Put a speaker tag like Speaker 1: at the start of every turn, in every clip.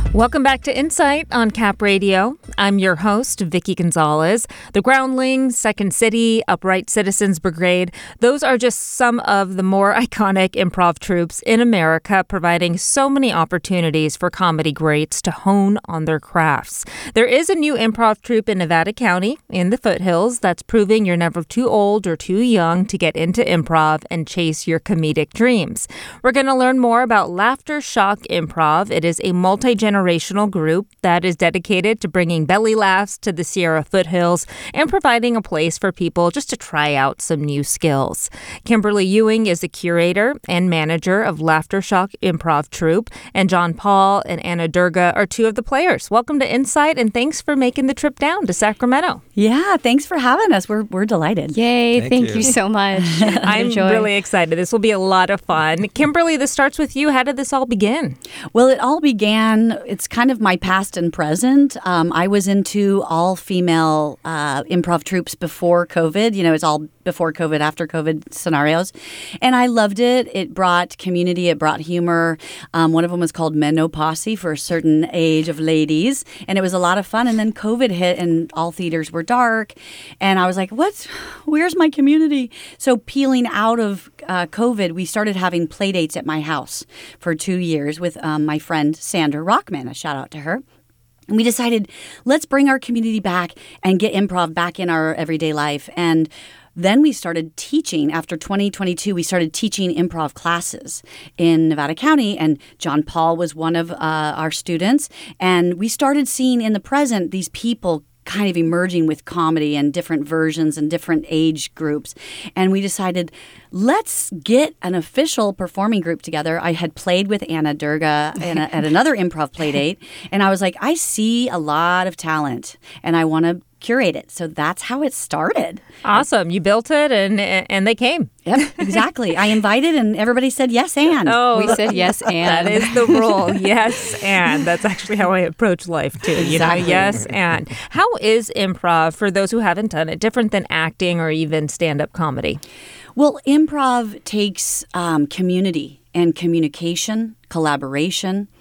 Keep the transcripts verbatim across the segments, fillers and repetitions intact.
Speaker 1: Welcome back to Insight on Cap Radio. I'm your host, Vicki Gonzalez. The Groundlings, Second City, Upright Citizens Brigade, those are just some of the more iconic improv troupes in America, providing so many opportunities for comedy greats to hone on their crafts. There is a new improv troupe in Nevada County in the foothills that's proving you're never too old or too young to get into improv and chase your comedic dreams. We're going to learn more about Laughter Shock Improv. It is a multi-generational generational group that is dedicated to bringing belly laughs to the Sierra foothills and providing a place for people just to try out some new skills. Kimberly Ewing is the curator and manager of Laughter Shock Improv Troupe, and John Paul and Anna Durga are two of the players. Welcome to Insight, and thanks for making the trip down to Sacramento.
Speaker 2: Yeah, thanks for having us. We're we're delighted.
Speaker 3: Yay, thank, thank you. you so much.
Speaker 1: I'm
Speaker 3: Enjoy.
Speaker 1: really excited. This will be a lot of fun. Kimberly, this starts with you. How did this all begin?
Speaker 2: Well, it all began, it's kind of my past and present. Um, I was into all-female uh, improv troupes before COVID. You know, it's all before COVID, after COVID scenarios. And I loved it. It brought community. It brought humor. Um, one of them was called Menopause for a certain age of ladies. And it was a lot of fun. And then COVID hit and all theaters were dark. And I was like, what? Where's my community? So peeling out of uh, COVID, we started having play dates at my house for two years with um, my friend Sandra Rockman. A shout out to her. And we decided, let's bring our community back and get improv back in our everyday life. And then we started teaching. After twenty twenty-two, we started teaching improv classes in Nevada County, and John Paul was one of uh, our students. And we started seeing in the present these people kind of emerging with comedy and different versions and different age groups. And we decided, let's get an official performing group together. I had played with Anna Durga a, at another improv play date, and I was like, I see a lot of talent, and I want to curate it. So that's how it started.
Speaker 1: Awesome. You built it, and and they came.
Speaker 2: Yep, exactly. I invited, and everybody said yes, and.
Speaker 1: Oh,
Speaker 3: we said yes, and.
Speaker 1: That is the rule. Yes, and. That's actually how I approach life, too. You
Speaker 2: Exactly.
Speaker 1: know, yes, and. How is improv, for those who haven't done it, different than acting or even stand-up comedy?
Speaker 2: Well, improv takes um, community and communication, collaboration.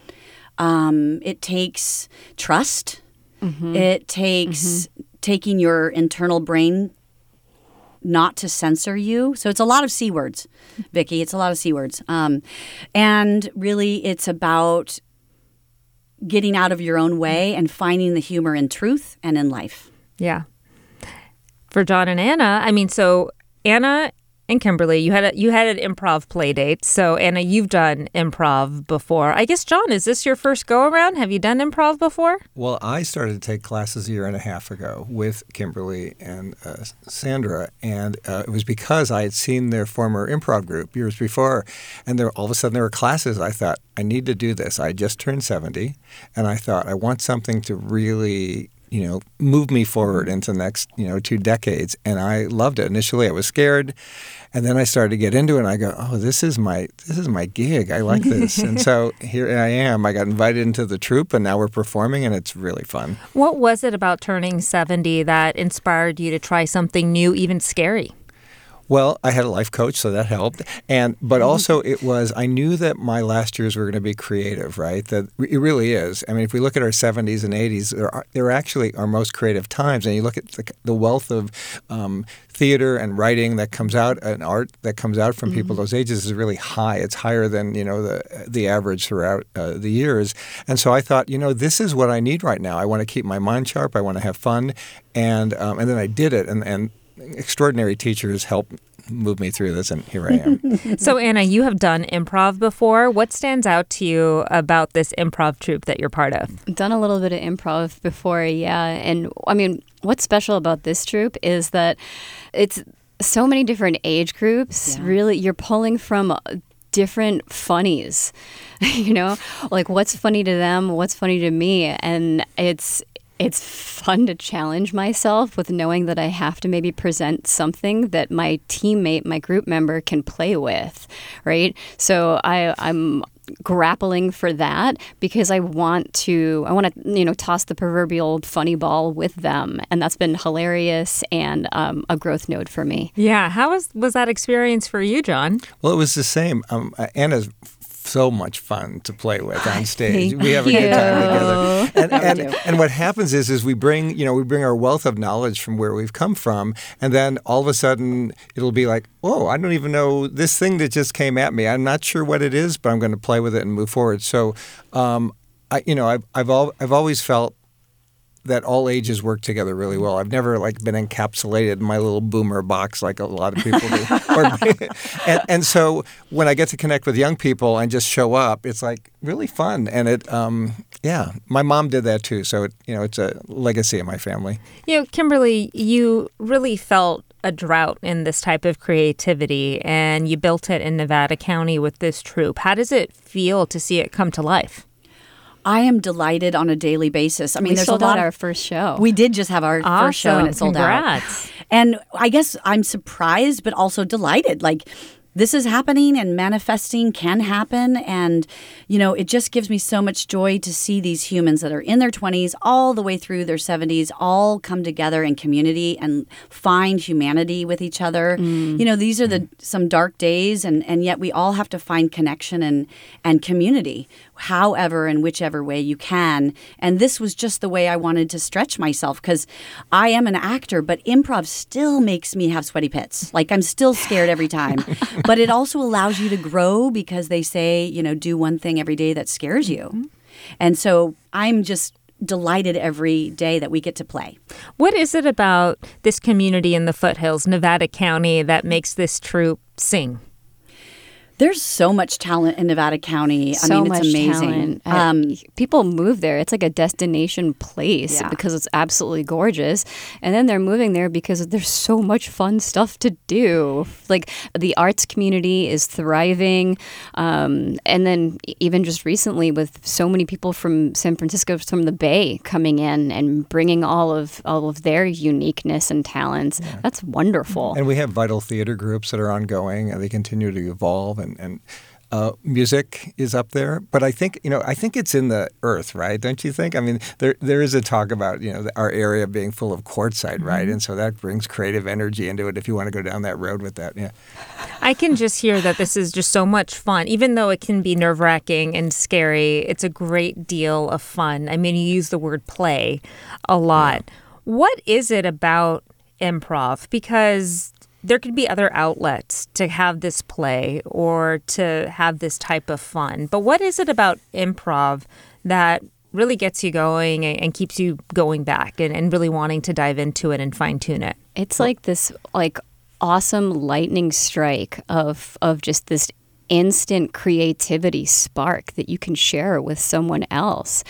Speaker 2: Um, it takes trust. Mm-hmm. It takes mm-hmm. taking your internal brain not to censor you. So it's a lot of C words, Vicki. It's a lot of C words. Um, and really, it's about getting out of your own way and finding the humor in truth and in life.
Speaker 1: Yeah. For John and Anna, I mean, so Anna and Kimberly, you had a, you had an improv play date. So Anna, you've done improv before. I guess, John, is this your first go around? Have you done improv before?
Speaker 4: Well, I started to take classes a year and a half ago with Kimberly and uh, Sandra, and uh, it was because I had seen their former improv group years before, and there all of a sudden there were classes. I thought, I need to do this. I just turned seventy, and I thought, I want something to really, you know, move me forward into the next, you know, two decades. And I loved it. Initially, I was scared. And then I started to get into it, and I go, oh, this is my this is my gig. I like this. And so here I am. I got invited into the troupe, and now we're performing, and it's really fun.
Speaker 1: What was it about turning seventy that inspired you to try something new, even scary?
Speaker 4: Well, I had a life coach, so that helped. And but also it was, I knew that my last years were going to be creative, right? That it really is. I mean, if we look at our seventies and eighties, they're, they're actually our most creative times. And you look at the, the wealth of um, theater and writing that comes out, and art that comes out from mm-hmm. people those ages is really high. It's higher than, you know, the the average throughout uh, the years. And so I thought, you know, this is what I need right now. I want to keep my mind sharp. I want to have fun. And um, and then I did it. And, and extraordinary teachers helped move me through this, and here I am.
Speaker 1: So, Anna, you have done improv before. What stands out to you about this improv troupe that you're part of?
Speaker 3: Done a little bit of improv before, yeah. And, I mean, what's special about this troupe is that it's so many different age groups. Yeah. Really, you're pulling from different funnies, you know? Like, what's funny to them, what's funny to me, and it's It's fun to challenge myself with knowing that I have to maybe present something that my teammate, my group member can play with, right? So I, I'm grappling for that because I want to, I want to, you know, toss the proverbial funny ball with them. And that's been hilarious and um, a growth node for me.
Speaker 1: Yeah. How was, was that experience for you, John?
Speaker 4: Well, it was the same. Um, Anna's so much fun to play with on stage.
Speaker 3: Thank
Speaker 4: we have a good time together. And,
Speaker 2: Yeah, we
Speaker 4: and,
Speaker 2: do.
Speaker 4: and what happens is, is we bring, you know, we bring our wealth of knowledge from where we've come from, and then all of a sudden it'll be like, whoa, I don't even know this thing that just came at me. I'm not sure what it is, but I'm going to play with it and move forward. So, um, I, you know, I've I've, al- I've always felt that all ages work together really well. I've never like been encapsulated in my little boomer box like a lot of people do. or, and, and so when I get to connect with young people and just show up, it's like really fun. And it, um, yeah, my mom did that too. So, it, you know, it's a legacy in my family.
Speaker 1: You know, Kimberly, you really felt a drought in this type of creativity, and you built it in Nevada County with this troupe. How does it feel to see it come to life?
Speaker 2: I am delighted on a daily basis. I mean,
Speaker 3: we
Speaker 2: there's
Speaker 3: sold
Speaker 2: a lot
Speaker 3: out
Speaker 2: of,
Speaker 3: our first show.
Speaker 2: We did just have our
Speaker 1: Awesome.
Speaker 2: first show and it sold
Speaker 1: Congrats.
Speaker 2: out. And I guess I'm surprised, but also delighted. Like, this is happening and manifesting can happen. And, you know, it just gives me so much joy to see these humans that are in their twenties all the way through their seventies all come together in community and find humanity with each other. Mm. You know, these are the some dark days, and, and yet we all have to find connection and, and community, however and whichever way you can. And this was just the way I wanted to stretch myself, because I am an actor, but improv still makes me have sweaty pits. Like, I'm still scared every time. But it also allows you to grow, because they say, you know, do one thing every day that scares you. Mm-hmm. And so I'm just delighted every day that we get to play.
Speaker 1: What is it about this community in the foothills, Nevada County, that makes this troupe sing?
Speaker 2: There's so much talent in Nevada County.
Speaker 3: So
Speaker 2: I mean,
Speaker 3: much
Speaker 2: it's amazing.
Speaker 3: talent.
Speaker 2: Um,
Speaker 3: I- people move there. It's like a destination place
Speaker 2: Yeah.
Speaker 3: because it's absolutely gorgeous. And then they're moving there because there's so much fun stuff to do. Like, the arts community is thriving. Um, and then even just recently, with so many people from San Francisco, from the Bay, coming in and bringing all of all of their uniqueness and talents. Yeah. That's wonderful.
Speaker 4: And we have vital theater groups that are ongoing, and they continue to evolve. And, and uh, music is up there, but I think you know I think it's in the earth, right? Don't you think? I mean, there there is a talk about you know our area being full of quartzite, right? Mm-hmm. And so that brings creative energy into it. If you want to go down that road with that, yeah.
Speaker 1: I can just hear that this is just so much fun, even though it can be nerve-wracking and scary. It's a great deal of fun. I mean, you use the word play a lot. Yeah. What is it about improv? Because there could be other outlets to have this play or to have this type of fun. But what is it about improv that really gets you going and keeps you going back and, and really wanting to dive into it and fine-tune it?
Speaker 3: It's like this like awesome lightning strike of of just this instant creativity spark that you can share with someone else.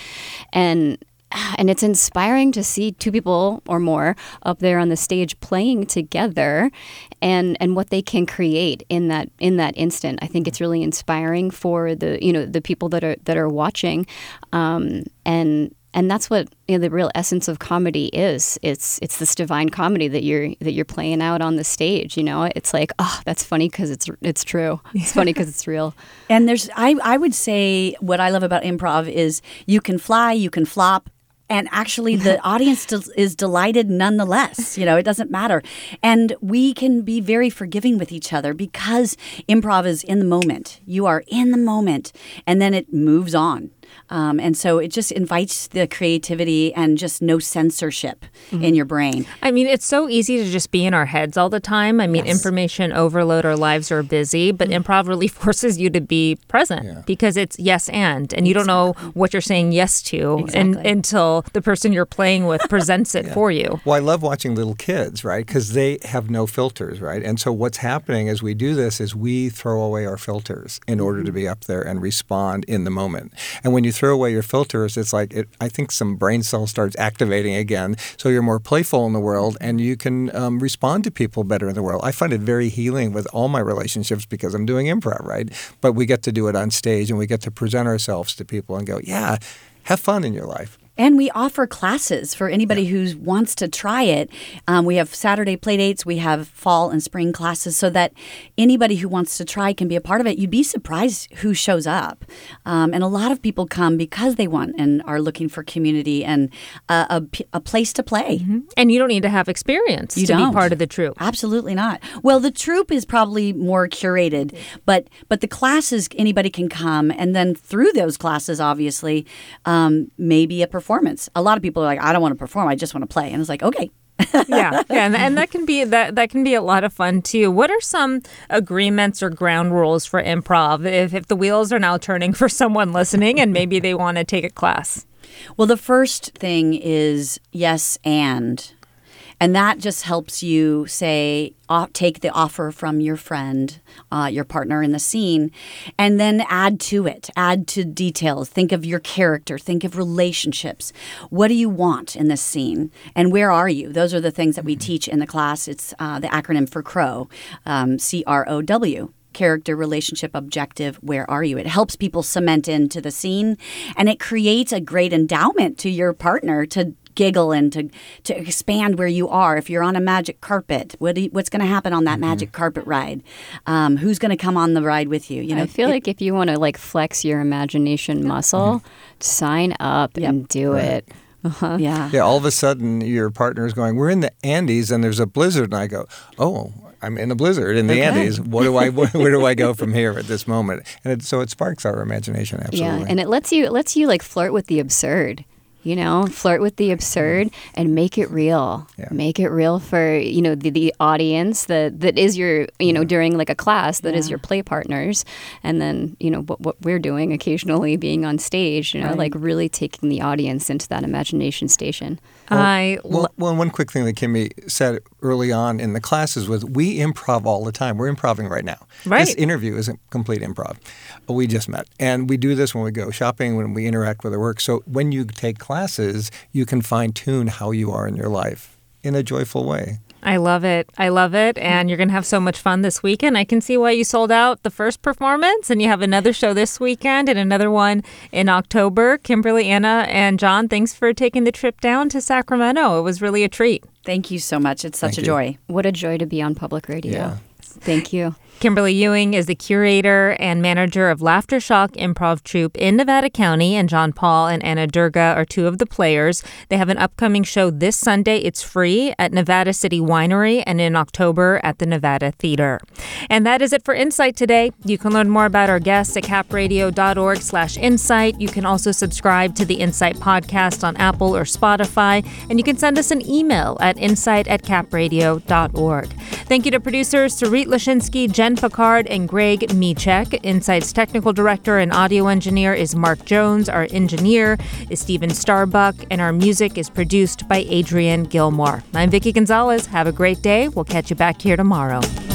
Speaker 3: And And it's inspiring to see two people or more up there on the stage playing together, and, and what they can create in that in that instant. I think it's really inspiring for the you know the people that are that are watching, um, and and that's what you know, the real essence of comedy is. It's it's this divine comedy that you're that you're playing out on the stage. You know, it's like, oh, that's funny because it's it's true. It's funny because it's real.
Speaker 2: And there's I I would say what I love about improv is you can fly, you can flop. And actually, the audience is delighted nonetheless. You know, it doesn't matter. And we can be very forgiving with each other because improv is in the moment. You are in the moment, and then it moves on. Um, and so it just invites the creativity and just no censorship mm-hmm. in your brain.
Speaker 1: I mean, it's so easy to just be in our heads all the time. I mean, yes. information overload, our lives are busy, but mm-hmm. improv really forces you to be present yeah. because it's yes and, and you don't know what you're saying yes to
Speaker 2: exactly.
Speaker 1: and, until the person you're playing with presents it
Speaker 4: yeah.
Speaker 1: for you.
Speaker 4: Well, I love watching little kids, right? Because they have no filters, right? And so what's happening as we do this is we throw away our filters in order mm-hmm. to be up there and respond in the moment. And when you throw away your filters, it's like it, I think some brain cells starts activating again. So you're more playful in the world, and you can um, respond to people better in the world. I find it very healing with all my relationships because I'm doing improv, right? But we get to do it on stage, and we get to present ourselves to people and go, yeah, have fun in your life.
Speaker 2: And we offer classes for anybody yeah. who wants to try it. Um, we have Saturday play dates. We have fall and spring classes so that anybody who wants to try can be a part of it. You'd be surprised who shows up. Um, and a lot of people come because they want and are looking for community and a, a, a place to play.
Speaker 1: Mm-hmm. And you don't need to have experience
Speaker 2: you
Speaker 1: to
Speaker 2: don't.
Speaker 1: be part of the troupe.
Speaker 2: Absolutely not. Well, the troupe is probably more curated, but but the classes, anybody can come. And then through those classes, obviously, um, maybe a performance. A lot of people are like, I don't want to perform. I just want to play. And it's like, okay.
Speaker 1: yeah, yeah, and, and that can be that that can be a lot of fun too. What are some agreements or ground rules for improv if, if the wheels are now turning for someone listening and maybe they want to take a class?
Speaker 2: Well, the first thing is yes and. And that just helps you say, uh, take the offer from your friend, uh, your partner in the scene, and then add to it, add to details. Think of your character. Think of relationships. What do you want in this scene? And where are you? Those are the things that we teach in the class. It's uh, the acronym for CROW, um, C R O W. Character, relationship, objective, where are you? It helps people cement into the scene, and it creates a great endowment to your partner to giggle and to to expand where you are. If you're on a magic carpet, what do you, what's going to happen on that mm-hmm. magic carpet ride? Um, who's going to come on the ride with you? You know,
Speaker 3: I feel
Speaker 2: it,
Speaker 3: like if you want to like flex your imagination muscle, mm-hmm. sign up yep. and do right. it. Uh-huh.
Speaker 2: Yeah.
Speaker 4: Yeah. All of a sudden, your partner is going, "We're in the Andes, and there's a blizzard," and I go, "Oh, I'm in a blizzard in the okay. Andes. What do I? Where, where do I go from here at this moment?" And it, so it sparks our imagination. Absolutely.
Speaker 3: Yeah, and it lets you it lets you like flirt with the absurd. You know, flirt with the absurd and make it real. Yeah. Make it real for, you know, the, the audience that, that is your, you know, yeah. during like a class that yeah. is your play partners. And then, you know, what, what we're doing occasionally being on stage, you know, right. like really taking the audience into that imagination station.
Speaker 4: Well,
Speaker 1: I
Speaker 4: well, well, one quick thing that Kimmy said early on in the classes was we improv all the time. We're improving right now.
Speaker 1: Right.
Speaker 4: This interview is a complete improv. We just met. And we do this when we go shopping, when we interact with our work. So when you take classes, you can fine-tune how you are in your life in a joyful way.
Speaker 1: I love it. I love it. And you're going to have so much fun this weekend. I can see why you sold out the first performance, and you have another show this weekend and another one in October. Kimberly, Anna, and John, thanks for taking the trip down to Sacramento. It was really a treat.
Speaker 2: Thank you so much. It's such
Speaker 4: Thank
Speaker 2: a
Speaker 4: you.
Speaker 2: joy.
Speaker 3: What a joy to be on public radio.
Speaker 4: Yeah.
Speaker 3: Thank you.
Speaker 1: Kimberly Ewing is the curator and manager of Laughter Shock Improv Troupe in Nevada County, and John Paul and Anna Durga are two of the players. They have an upcoming show this Sunday. It's free at Nevada City Winery and in October at the Nevada Theater. And that is it for Insight today. You can learn more about our guests at capradio.org slash insight. You can also subscribe to the Insight podcast on Apple or Spotify, and you can send us an email at insight at capradio dot org. Thank you to producers Sarit Lashinsky, Jen Picard, and Greg Michek. Insight's technical director and audio engineer is Mark Jones. Our engineer is Steven Starbuck, and our music is produced by Adrian Gilmore. I'm Vicki Gonzalez. Have a great day. We'll catch you back here tomorrow.